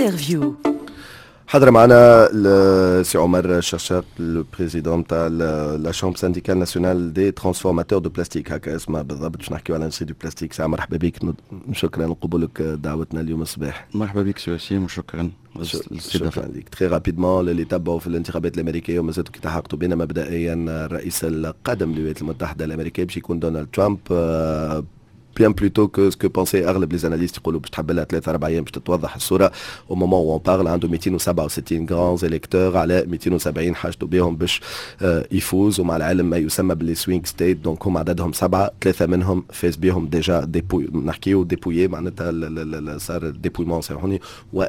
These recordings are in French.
Interview. حضر معنا سي عمر شرشاق البريزيدون نتاع لا شامبر سانديكال ناسيونال دي ترانسفورماتور دو بلاستيك، هكا اسمها بالضبط. باش نحكيو على نسي دو بلاستيك. ساعة مرحبا بك، شكرا لقبولك دعوتنا اليوم الصباح. مرحبا بك سي وسيم وشكرا. شكرا لك. تري رابيدمون اللي تبعوا في الانتخابات الامريكيه ومازالوا كي تحققوا بينا مبدئيا الرئيس القادم للولايات المتحده الامريكيه باش يكون دونالد ترامب. bien plus tôt que ce que pensaient أغلب les analystes يقولوا باش تحب لها 3-4 أيام باش تتوضح الصورة. au moment où on parle عنده 267 grands électeurs على 270 حاجته بهم باش يفوز، ومع العلم ما يسمى باللي سوينغ ستيت. دونك هم عددهم 7، 3 منهم فاز بهم ديجا ديبوي، نحكيو ديبويي معناتها صار ديبويمون سامحوني. و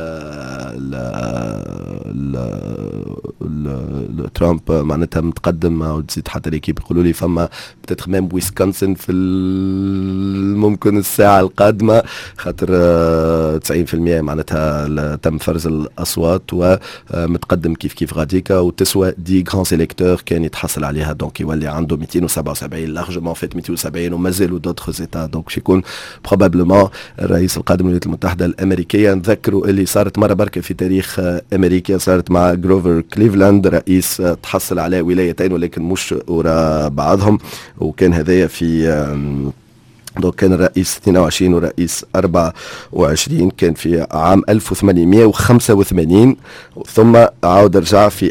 ترامب معناتها متقدم، وتزيد حتى ليكيب يقولوا لي فما بتاتر ميم ويسكونسن في ممكن الساعة القادمة، خاطر 90% معناتها تم فرز الأصوات ومتقدم كيف غاديكا، وتسوى دي غران سيليكتور كان يتحصل عليها. دونك يولي عنده 277 لارجمون فات 270 ومازالوا دوتر زيتا. دونك باش يكون بروبابلمون الرئيس القادم للولايات المتحدة الأمريكية. نذكروا اللي صارت مرة بركة في تاريخ أمريكا، صارت مع جروفر كليفلاند، رئيس تحصل على ولايتين ولكن مش وراء بعضهم، وكان هذايا في دونك كان الرئيس 22 ورئيس 24 كان في عام 1885، ثم عاود رجع في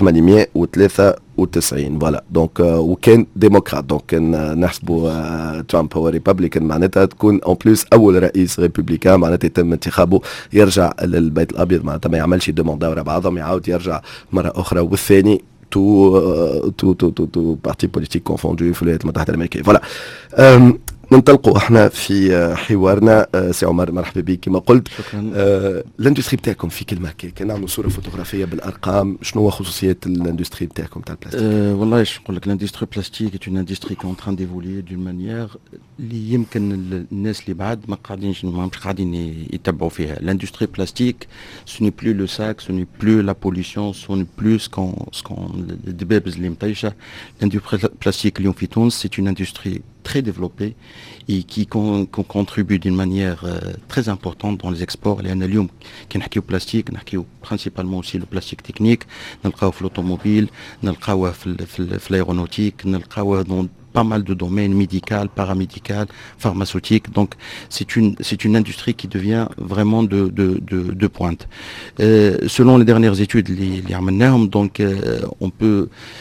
1893 فوالا. دونك وكان ديمقراط، دونك كان نحسبوا ترامب هو ريبابليكان، معناتها تكون اون بلوس اول رئيس ريبوبليكان معناتها يتم انتخابه يرجع للبيت الابيض، معناتها ما يعملش دوموند ورا بعضهم، يعاود يرجع مره اخرى. والثاني تو بارتي بوليتيك كونفوندو في الولايات المتحده الامريكيه. فوالا ننطلقوا احنا في حوارنا. سي عمر مرحبا بك. كما قلت الاندستري بتاعكم في كلمه كان نعملوا صوره فوتوغرافيه بالارقام، شنو هو خصوصيات الاندستري بتاعكم تاع البلاستيك؟ والله ايش نقول لك، الاندستري بلاستيك est une industrie qui est en train d'évoluer d'une manière اللي يمكن الناس اللي بعد ما مش قاعدين يتبعوا فيها. الاندستري بلاستيك ce n'est plus le sac, ce n'est plus la pollution, ce n'est plus ce qu'on الدبابز اللي مطيشه. الاندستري بلاستيك اليوم في تونس c'est une industrie très développée et qui contribue d'une manière très importante dans les exports. لأن اليوم كي نحكيو بلاستيك نحكيو principalement aussi le plastique technique، نلقاوه في l'automobile، نلقاوه في l'aéronautique، نلقاوه dans pas mal de domaines médical, paramédical, pharmaceutique. Donc c'est une industrie qui devient vraiment de pointe. Selon les dernières études les عملناهم, donc on peut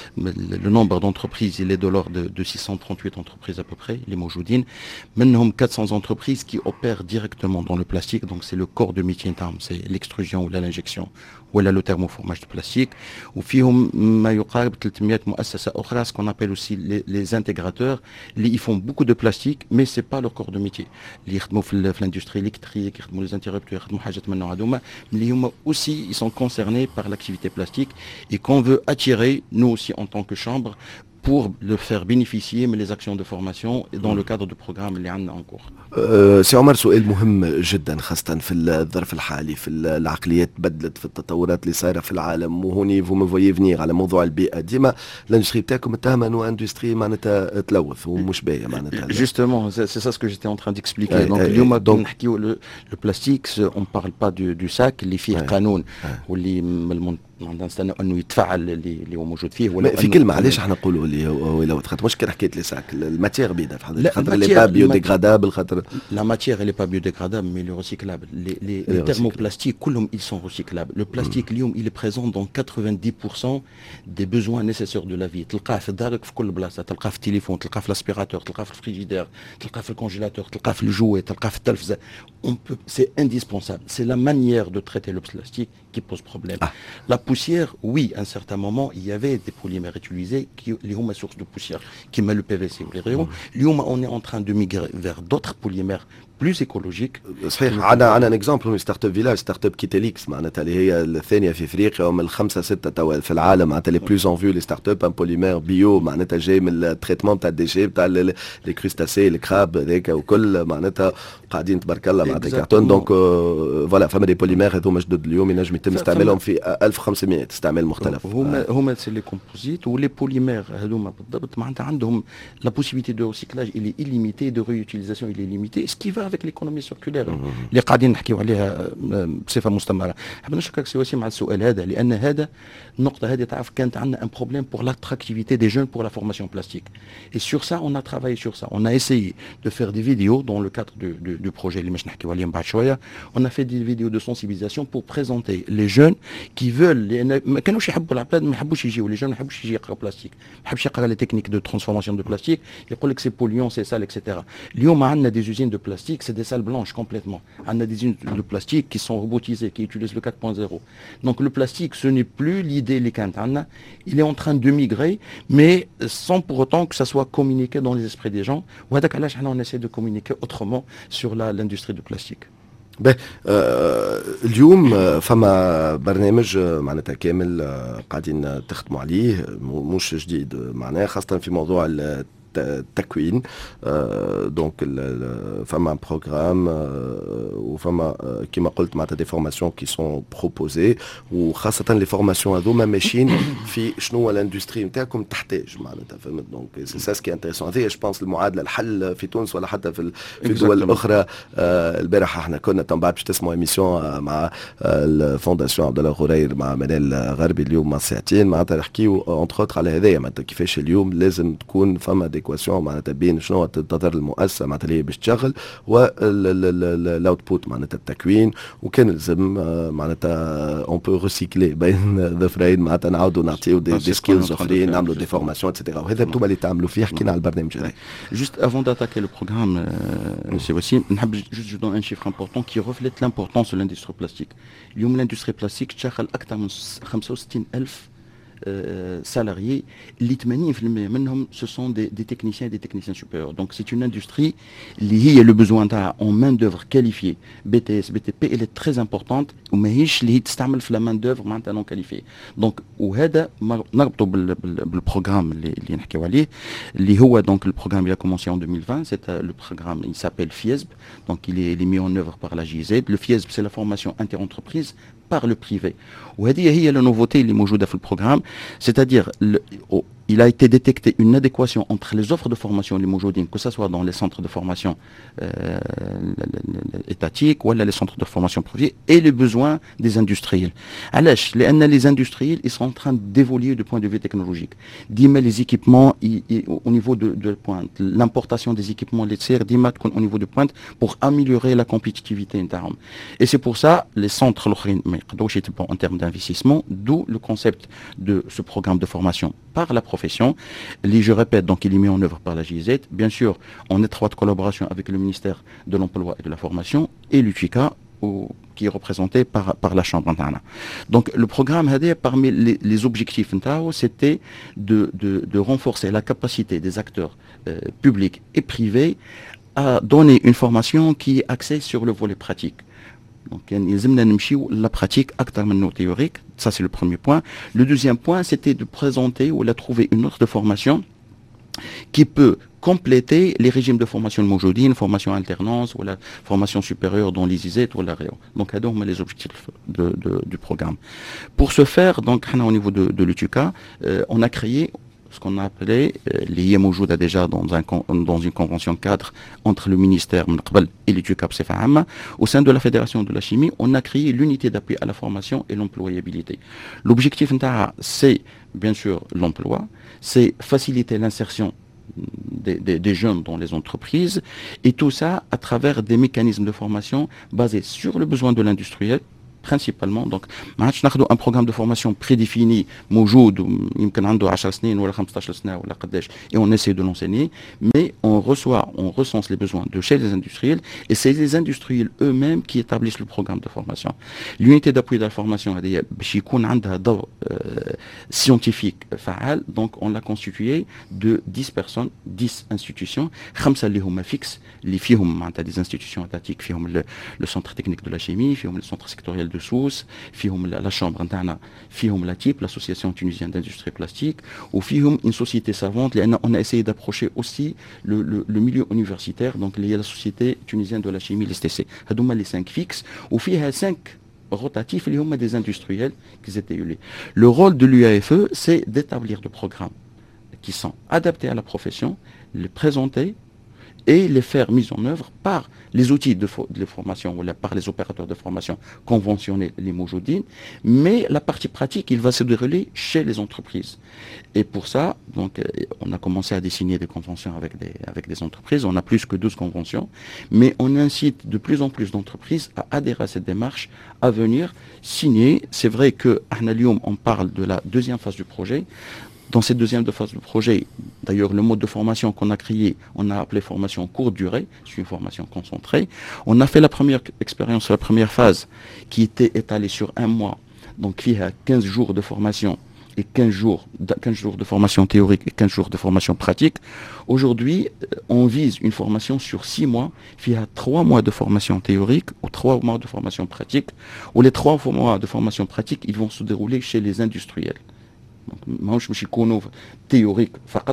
le nombre d'entreprises il est de l'ordre de 638 entreprises à peu près les موجودين. منهم 400 entreprises qui opèrent directement dans le plastique. Donc c'est le corps de métier نتاعهم, c'est l'extrusion ou l'injection ولا le thermoformage de plastique. وفيهم ما يقارب 300 مؤسسة أخرى, ce qu'on appelle aussi les intégrateurs. Ils font beaucoup de plastique, mais c'est pas leur corps de métier. اللي يخدموا في l'industrie électrique, يخدموا les interrupteurs, يخدموا حاجات من النوع هذوما, اللي هما aussi ils sont concernés par l'activité plastique et qu'on veut attirer nous aussi en tant que chambre pour le faire bénéficier mais les actions de formation et dans le cadre du programme اللي عندنا en cours. سي عمر سؤال مهم جدا خاصة في الظرف الحالي، في العقليات بدلت، في التطورات اللي صايرة في العالم، وهوني فو مو فويي فينير على موضوع البيئة. ديما الاندستري بتاعكم متهمة انه اندستري معناتها تلوث ومش باهية معناتها. Justement, c'est ça ce que j'étais en train d'expliquer. Donc اليوم نحكيو le plastique, on parle pas du sac اللي فيه قانون واللي نستنى انه يتفعل اللي هو موجود فيه. ولا في كلمه علاش احنا نقولوا اللي هو خاطر مش كي حكيت لي ساك الماتير بيدا خاطر اللي با بيوديغرادابل، خاطر لا ماتير اللي با بيوديغرادابل مي لو ريسيكلابل. لي thermoplastiques كلهم ils sont recyclables. Le plastique اليوم il est présent dans 90% des besoins nécessaires de la vie. تلقاه في دارك في كل بلاصه، تلقاه في التليفون، تلقاه في الاسبيراتور، تلقاه في الفريجيدير، تلقاه في الكونجيلاتور، تلقاه في الجوي، تلقاه في التلفزه. C'est indispensable. C'est la manière de traiter le plastique qui pose problème. La poussière, oui, à un certain moment, il y avait des polymères utilisés qui sont source de poussière, qui met le PVC ou les rayons. On est en train de migrer vers d'autres polymères plus écologiques. صحيح. عندنا اكزامبل ستارت اب فيلاج، ستارت اب كيتاليكس معناتها اللي هي الثانيه في افريقيا ومن الخمسه سته توا في العالم، معناتها لي بلوز اون فيو لي ستارت اب ان بوليمير بيو معناتها جاي من التريتمون تاع الديشي تاع لي كريستاسي الكراب هذاك وكل معناتها قاعدين تبارك الله معناتها كارتون. دونك فوالا فما دي بوليمير هذوما جدد اليوم ينجم يتم استعمالهم في 1500 استعمال مختلف. هما سي لي كومبوزيت ولي بوليمير هذوما بالضبط معناتها عندهم لا بوسيبيليتي دو ريسيكلاج اللي illimité, de réutilisation il est limité, ce qui va افيك ليكونومي سيركولير اللي قاعدين نحكيو عليها بصفه مستمره. حاب نشكرك سي وسيم على السؤال هذا، لان هذا النقطه هذه تعرف كانت عندنا ان بروبليم بور l'attractivité des jeunes pour la formation plastique. Et sur ça, on a travaillé sur ça. On a essayé de faire des vidéos dans le cadre du projet اللي مش نحكيو عليه من بعد شويه. On a fait des vidéos de sensibilisation pour présenter les jeunes qui veulent. لان ما كانوش يحبوا العباد، ما يحبوش يجيوا لي جون، ما يحبوش يجي يقرا بلاستيك، ما يحبش يقرا لي تكنيك دو ترانسفورماسيون دو بلاستيك، يقول لك سي بوليون سي سال اكسيتيرا. اليوم عندنا دي زوزين دو بلاستيك سي دي سال بلانش كومبليتمون. عندنا دي زوزين دو بلاستيك qui sont robotisées, qui utilisent le 4.0. Donc le plastique, ce n'est plus l'idée اللي كانت عندنا. Il est en train de migrer, mais sans pour autant que ça soit communiqué dans les esprits des gens. وهذاك علاش حنا on essaie de communiquer autrement sur l'industrie du plastique. اليوم فما برنامج معناتها كامل قاعدين تخدموا عليه، مش جديد معناها، خاصة في موضوع التكوين. دونك فما بروغرام وفما كيما قلت معناتها دي فورماسيون كي سون بروبوزي، وخاصة لي فورماسيون هذوما ماشيين في شنو هو الاندستري نتاعكم تحتاج معناتها، فهمت؟ دونك سي سا سكي انتريسون. هذه جو بونس المعادلة الحل في تونس ولا حتى في الدول الأخرى. البارحة احنا كنا من بعد باش تسمعوا ايميسيون مع الفونداسيون عبد الله غرير مع منال غربي اليوم مع ساعتين معناتها نحكيو اونتر اوتر على هذايا معناتها كيفاش اليوم لازم تكون فما ديكواسيون معناتها بين شنو تنتظر المؤسسه معناتها اللي باش تشغل والاوتبوت معناتها التكوين، وكان لازم معناتها اون بو ريسيكلي بين ظفرين معناتها نعاودوا نعطيو دي سكيلز اخرين، نعملوا دي فورماسيون اتسيتيرا. وهذا انتم اللي تعملوا فيه. حكينا على البرنامج هذا. Juste avant d'attaquer le programme, c'est aussi, je donne un chiffre important qui reflète l'importance de l'industrie plastique. اليوم l'industrie plastique تشغل أكثر من 65,000 salariés. Les 80% منهم ce sont des techniciens et des techniciens supérieurs. Donc c'est une industrie liée le besoin en main d'œuvre qualifiée. BTS, BTP, elle est très importante وماهيش اللي تستعمل في la main d'œuvre معناتها non qualifiée. Donc وهذا نربطه بالبروغرام اللي نحكيو عليه اللي هو donc le programme il a commencé en 2020. C'est le programme, il s'appelle FIESB. Donc il est mis en œuvre par la GIZ. Le FIESB c'est la formation interentreprise par le privé. وهذه هي la nouveauté اللي موجودة في البروغرام. C'est-à-dire il a été détecté une adéquation entre les offres de formation les موجودين, que ce soit dans les centres de formation étatiques ou les centres de formation privés, et les besoins des industriels. علاش؟ لأن les industriels ils sont en train d'évoluer du point de vue technologique. ديما les équipements au niveau de pointe, l'importation des équipements laitiers ديما تكون au niveau de pointe pour améliorer la compétitivité نتاعهم. Et c'est pour ça les centres الآخرين ما يقدروش يتبعوا en termes d'investissement, d'où le concept de ce programme de formation par la profession. Je répète, donc il est mis en œuvre par la GIZ, bien sûr en étroite collaboration avec le ministère de l'Emploi et de la Formation et l'UTICA, qui est représenté par la Chambre interne. Donc le programme parmi les objectifs c'était de renforcer la capacité des acteurs publics et privés à donner une formation qui est axée sur le volet pratique. Donc, la pratique acte théorique, ça c'est le premier point. Le deuxième point, c'était de présenter ou de trouver une autre formation qui peut compléter les régimes de formation موجودين, formation alternance ou la formation supérieure dans les ISET ou la REO. Donc, c'est les objectifs du programme. Pour ce faire, donc, au niveau de l'UTUCA, on a créé ce qu'on a appelé l'IE موجودة déjà dans une convention cadre entre le ministère et l'UTUCA بصفة عامة. Au sein de la Fédération de la chimie, on a créé l'unité d'appui à la formation et l'employabilité. L'objectif c'est bien sûr l'emploi, c'est faciliter l'insertion des jeunes dans les entreprises, et tout ça à travers des mécanismes de formation basés sur le besoin de l'industriel principalement. Donc ما عادش ناخذوا un programme de formation prédéfini موجود يمكن عنده 10 سنين ولا 15 سنة ولا قداش, et on essaie de l'enseigner, mais on recense les besoins de chez les industriels, et c'est les industriels eux-mêmes qui établissent le programme de formation. L'unité d'appui de la formation هذه باش يكون عندها دور scientifique فعال, donc on l'a constitué de 10 personnes, 10 institutions, 5 اللي هما فيكس اللي فيهم معناتها des institutions étatiques, فيهم le centre technique de la chimie, فيهم le centre sectoriel de Sousse, فيهم la chambre interne, فيهم la TIP, l'association tunisienne d'industrie plastique, ou فيهم une société savante. On a essayé d'approcher aussi le milieu universitaire, donc il y a la société tunisienne de la chimie, l'STC. هذوما les 5 fixes, ou فيها 5 rotatifs, اللي هما des industriels qui étaient élus. Le rôle de l'UAFE, c'est d'établir des programmes qui sont adaptés à la profession, les présenter et les faire mises en œuvre par les outils de formation ou par les opérateurs de formation conventionnels, les Moujoudines, mais la partie pratique, il va se dérouler chez les entreprises. Et pour ça, donc, on a commencé à signer des conventions avec des entreprises, on a plus que 12 conventions, mais on incite de plus en plus d'entreprises à adhérer à cette démarche, à venir signer. C'est vrai que Ahnalium, on parle de la deuxième phase du projet. Dans cette deuxième phase du projet, d'ailleurs, le mode de formation qu'on a créé, on a appelé formation courte durée, c'est une formation concentrée. On a fait la première expérience, la première phase, qui était étalée sur un mois, donc il y a 15 jours de formation et 15 jours de formation théorique et 15 jours de formation pratique. Aujourd'hui, on vise une formation sur 6 mois, il y a 3 mois de formation théorique ou 3 mois de formation pratique, où les 3 mois de formation pratique, ils vont se dérouler chez les industriels. Donc, théorique,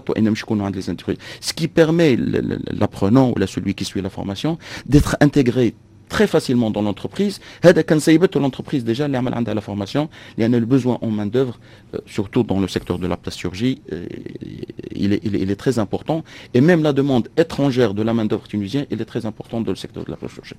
ce qui permet l'apprenant ou celui qui suit la formation d'être intégré très facilement dans l'entreprise. L'entreprise déjà à la formation, il y a le besoin en main d'œuvre, surtout dans le secteur de la plasturgie, il est très important. Et même la demande étrangère de la main d'œuvre tunisienne, il est très importante dans le secteur de la plasturgie.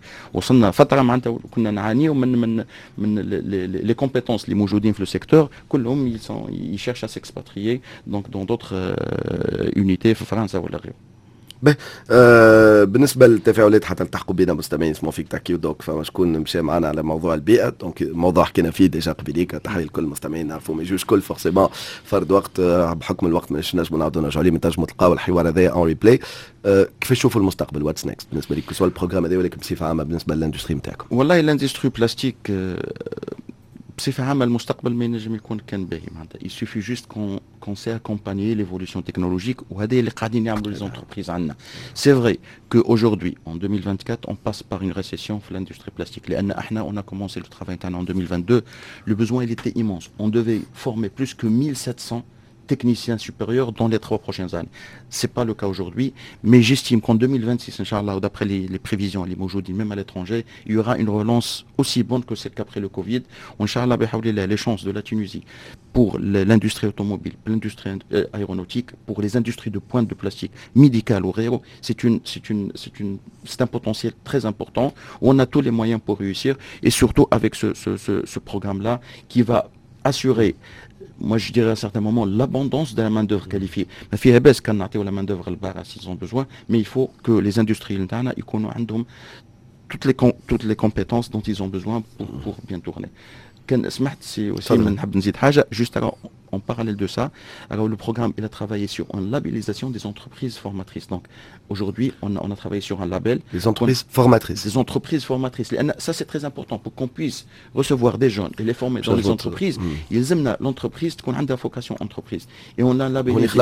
Les compétences, les moujoudines dans le secteur, ils cherchent à s'expatrier donc dans d'autres unités في فرنسا ولا غيره. به بالنسبه للتفاعلات حتى التحقوا بنا مستمعين اسمه فيك تحكيو دوك فما شكون مشى معنا على موضوع البيئه دونك موضوع حكينا فيه ديجا قبيليك تحيه لكل المستمعين نعرفوا ما يجوش كل فورسيمون فرد وقت بحكم الوقت ماناش نجموا نعاودوا نرجعوا عليه تنجموا تلقاو الحوار هذا اون ريبلاي كيفاش تشوفوا المستقبل واتس نيكست بالنسبه لك سواء البروغرام هذا ولكن بصفه عامه بالنسبه للاندستري نتاعكم والله الاندستري بلاستيك بصفة عامة المستقبل ما ينجم يكون كان باهي معناتها il suffit juste qu'on sait accompagner l'évolution technologique وهذا اللي قاعدين يعملوا les entreprises عندنا. C'est vrai qu'aujourd'hui en 2024 on passe par une récession في l'industrie plastique لأن احنا on a commencé le travail en 2022 le besoin il était immense on devait former plus que 1700 techniciens supérieurs dans les 3 prochaines années. Ce n'est pas le cas aujourd'hui, mais j'estime qu'en 2026, Inch'Allah, d'après les prévisions, les Moujoudines, même à l'étranger, il y aura une relance aussi bonne que celle qu'après le Covid. Inch'Allah, les chances de la Tunisie pour l'industrie automobile, pour l'industrie aéronautique, pour les industries de pointe de plastique, médicales ou réo, c'est un potentiel très important. On a tous les moyens pour réussir et surtout avec ce programme-là qui va assurer moi je dirais à certains moments l'abondance de la main d'œuvre qualifiée. Mais la main d'œuvre s'ils ont besoin, mais il faut que les industriels aient toutes les compétences dont ils ont besoin pour bien tourner. C'est aussi juste en parallèle de ça, alors le programme il a travaillé sur une labellisation des entreprises formatrices. Donc aujourd'hui on a travaillé sur un label. Les entreprises formatrices. Des entreprises formatrices. Ça c'est très important pour qu'on puisse recevoir des jeunes et les former dans les entreprises. Ils aiment l'entreprise qu'on a une vocation entreprise. Et on a labellisé.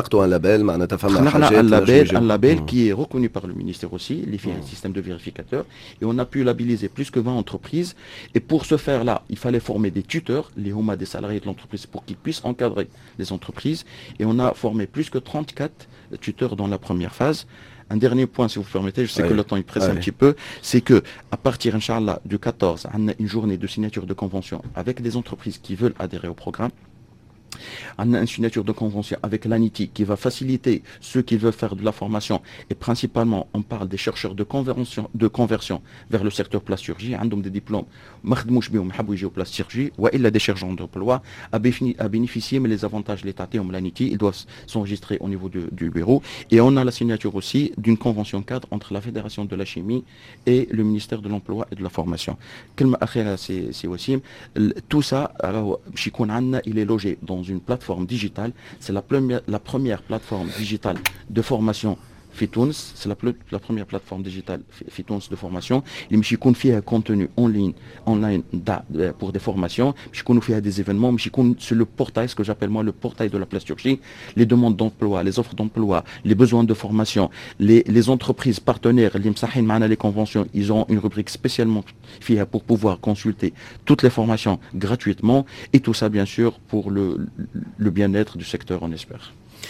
Un label qui est reconnu par le ministère aussi. Il fait un système de vérificateur et on a pu labelliser plus que 20 entreprises. Et pour ce faire là, il fallait former des tuteurs, les homas des salariés de l'entreprise pour qu'ils puissent encadrer les entreprises et on a formé plus que 34 tuteurs dans la première phase. Un dernier point si vous permettez, je sais que le temps il presse un petit peu, c'est que à partir Inch'Allah du 14, on a une journée de signature de convention avec des entreprises qui veulent adhérer au programme. On a une signature de convention avec l'ANITI qui va faciliter ceux qui veulent faire de la formation et principalement on parle des chercheurs de conversion vers le secteur plasturgie, ont des diplômes plasturgie ou il a des chercheurs d'emploi à bénéficier mais les avantages l'État et l'ANITI ils doivent s'enregistrer au niveau du bureau et on a la signature aussi d'une convention cadre entre la Fédération de la chimie et le ministère de l'emploi et de la formation. C'est aussi tout ça il est logé dans une plateforme digitale, c'est la première plateforme digitale de formation Fitouns, c'est la première plateforme digitale Fitouns de formation. Les mchikoun fait un contenu en ligne pour des formations. Mchikoun fait des événements. Mchikoun c'est le portail, ce que j'appelle moi le portail de la plasturgie. Les demandes d'emploi, les offres d'emploi, les besoins de formation, les entreprises partenaires, les conventions, ils ont une rubrique spécialement faite pour pouvoir consulter toutes les formations gratuitement et tout ça bien sûr pour le bien-être du secteur, on espère.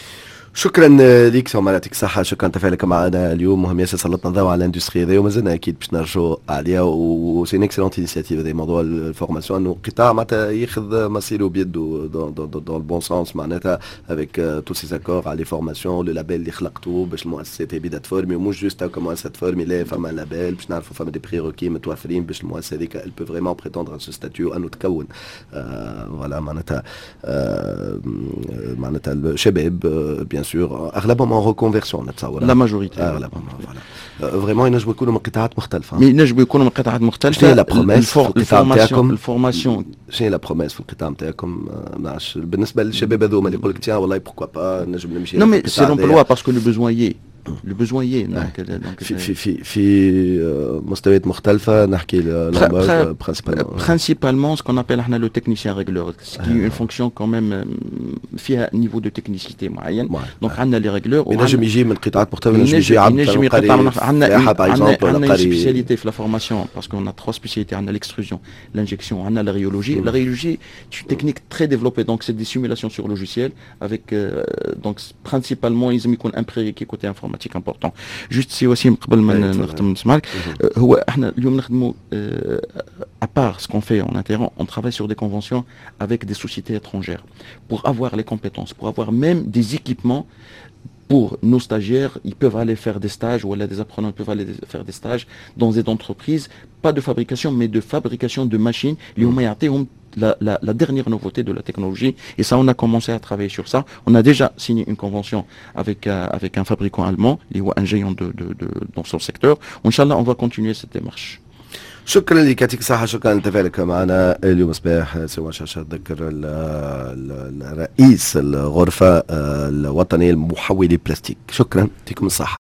شكرا ليك سوما يعطيك الصحة، شكرا تفاعلك معنا اليوم. مهم ياسر سلطنا الضوء على الاندستري هذه ومازلنا اكيد باش نرجعوا عليها، وسي ان اكسلونت انيسياتيف هذا موضوع الفورماسيون، انه قطاع معناتها ياخذ مصيره بيده دون البون سونس معناتها افيك تو سي زاكور على لي فورماسيون، لو لابيل اللي خلقتوه باش المؤسسات بدات تفورمي، ومش جوست هكا مؤسسه تفورمي، لا فما لابيل باش نعرفوا فما دي بريروكي متوفرين باش المؤسسه هذيك ال بو فريمون بريتوندر سو ستاتيو انه تكون فوالا معناتها معناتها الشباب بيان سور اغلبهم اون ريكونفيرسيون نتصور لا ماجوريتي اغلبهم فوالا فريمون ينجموا يكونوا من قطاعات مختلفه. مي ينجموا يكونوا من قطاعات مختلفه. شنو هي لا بروميس في القطاع نتاعكم؟ الفورماسيون شنو هي لا بروميس في القطاع نتاعكم؟ ما نعرفش بالنسبه للشباب هذوما اللي يقول لك تيان والله بوركوا با نجم نمشي. نو مي سي لومبلوا باسكو لو بوزوان يي لو بوزوان يي في مستويات مختلفه نحكي برينسيبالمون سكون ابل احنا لو تكنيسيان ريغلور كي اون فونكسيون كوميم فيها نيفو دو تكنيسيتي معين. دونك عندنا لي ريغلور ينجم يجي من قطاعات مختلفه، ينجم يجي عندنا سبيسياليتي في لا فورماسيون باسكو عندنا 3 سبيسياليتي، عندنا ليكستروجن، لانجيكسيون، عندنا لا ريولوجي. La rhéologie c'est une technique très développée, donc c'est des simulations sur logiciel avec donc principalement ils يكون un prérequis côté informatique important. Juste si aussi قبل ما نختم نسمعك، هو احنا اليوم نخدموا à part ce qu'on fait en interne, on travaille sur des conventions avec des sociétés étrangères pour avoir les compétences, pour avoir même des équipements. Pour nos stagiaires, ils peuvent aller faire des stages, ou des apprenants peuvent aller faire des stages dans des entreprises, pas de fabrication, mais de fabrication de machines. La dernière nouveauté de la technologie, et ça on a commencé à travailler sur ça. On a déjà signé une convention avec un fabricant allemand, un géant dans son secteur. Inch'Allah, on va continuer cette démarche. شكرا لك، يعطيك الصحة، شكرا لتفاعلك معنا اليوم صباح. سوا شاشة تذكر الرئيس الغرفة الوطنية لمحولي بلاستيك. شكرا، يعطيكم الصحة.